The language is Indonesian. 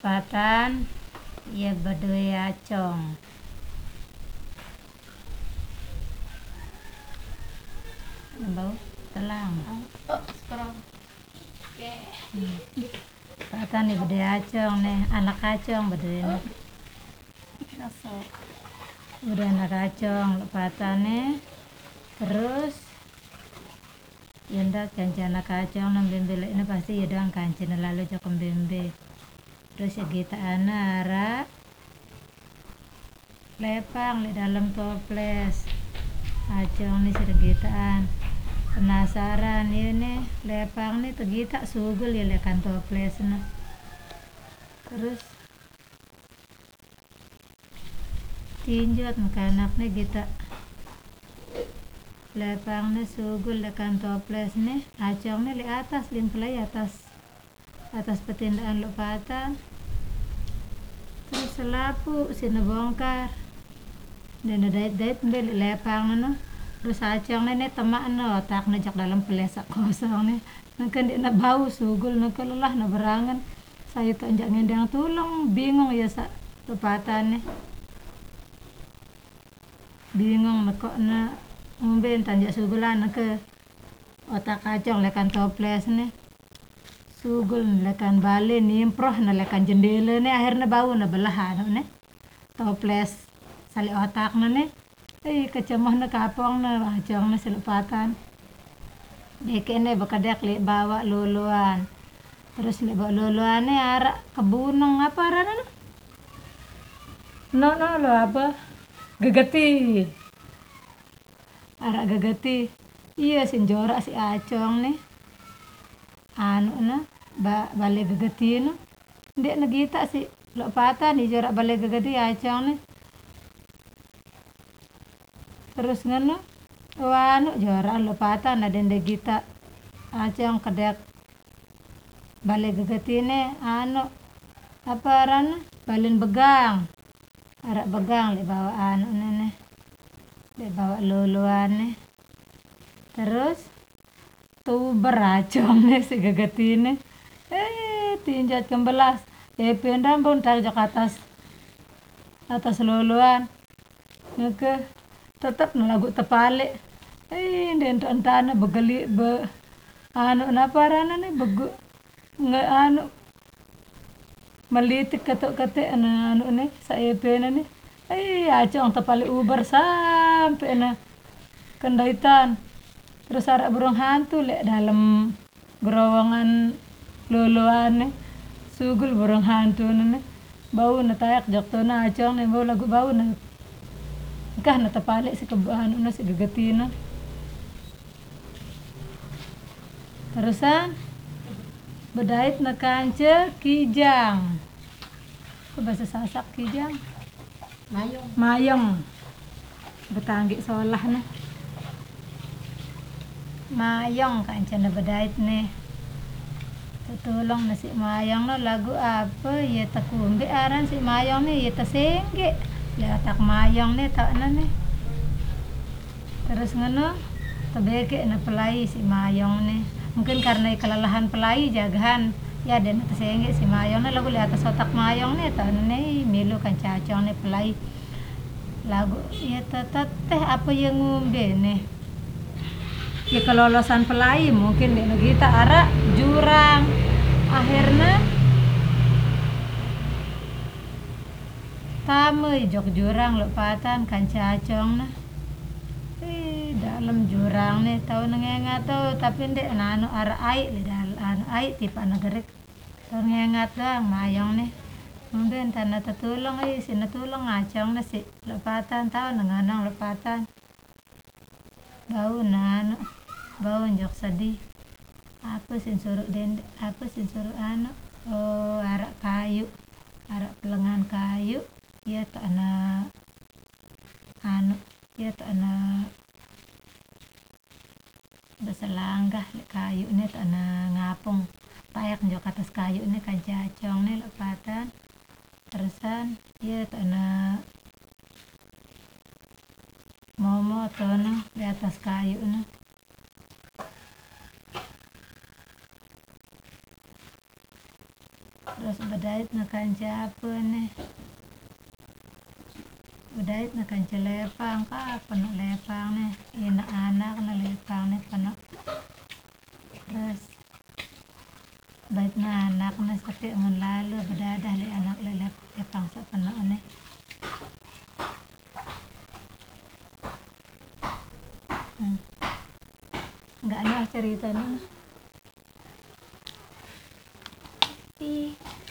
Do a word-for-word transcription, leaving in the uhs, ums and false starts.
lepatan ya badue acong. Bau telang. Oh, sekarang. Oke. Lepatan ya badue acong nih, anak acong badue nih. Masuk. Udah anak acong lepatannya. Terus yanda kanci anak acong nang bembe ini pasti ya doang kanci lalu jokom bembe. Terus ya kita anara lepang di dalam toples acong nih sergitaan penasaran ini lepang nih tegita sugul ya lekan toples nah. Terus tinjot makanak nih kita lepang nih sugul lekan toples nih acong nih di atas limpelai atas atas petindaan lepatan. Terus selapu sini bongkar dan dait-dait beli lepang no. Terus acong nih temak no otak nejak dalam pelesak kosong nih nakan dia na bau sugul na kelelah na berangan saya tanjak ngendang tulong bingung ya sa lepatan nih bingung na kok na umben tanjak sugulan na ke otak acong lekan toples nih sugul lekan bale nimproh na lekan jendela nih akhirnya bau na belahan nih toples sali otak na nih eh kecemah na kapong na acong na silepatan deke nih bakadek li bawa luluan terus li bawa luluan nih ara kebunong apa arana no no no lo apa gegeti ara gegeti iya sinjora si acong nih anu na ba bale gegeti no ndek na gita si lepatan di jorak bale gegeti acong nih terus ngono wanu jorak lepatan na dende gita acong kedek bale gegeti nih anu apa arana balin begang ara begang li bawa anu nih li bawa luluan nih terus tuh beracong nih si gegeti nih eh tinjat kembelas eh pendam pun tarik atas atas luluan ngeke tetap nelagu tepale eh dento entana begeli be anu napa rana nih begu nge anu melitik ketuk ketik anu anu nih saya pena nih eh acong tepale ubar sampai na kendaitan terus arak burung hantu lek dalam gerowongan luluan nih sugul burung hantu nih bau na tayak joktona acong nih bau lagu bau na kah na tepale si kebuan na si gegeti na terusan bedait na kance kijang ke bahasa sasak kijang Mayong. mayong betanggi solah nih mayong kanca na bedait nih tutulong na si mayong no lagu apa ya takumbe aran si mayong nih ya tasengge letak mayong nih tak na nih terus ngono tebeke na pelai si mayong nih mungkin karena kelelahan pelai jagahan ya dan tasengge si mayong nih lagu li atas otak mayong nih tak na nih milu kanca acong nih pelai lagu ya teteh teh apa yang ngumbe nih ya kelolosan pelai mungkin di kita ara jurang akhirnya tamu jok jurang lepatan kanca acong nah eh dalam jurang nih tahu nengengat tuh tapi ndek nanu ara ai li dal anu ai tipa nagerik tahu nengengat doang mayong nih mungkin tanah tetulong eh sini tulong acong nah si lepatan tahu nenganang lepatan bau nanu bau njok sedih apa sin suruh dende apa sin suruh anu oh arak kayu arak pelengan kayu ya tak na anu ya tak na beselanggah le kayu ini tak na ngapung payak njok atas kayu ini kanca acong nih lepatan terusan ya tak na momo tono di atas kayu nih Terus bedait na kanca apa nih? Bedait na kanca lepang ka, penuh lepang nih. Ina anak na lepang nih penuh. Terus bait na anak na sakit ngan lalu bedadah li anak le lep- lepang sa penuh nih. Hmm. Nggak ada cerita nih. Ih.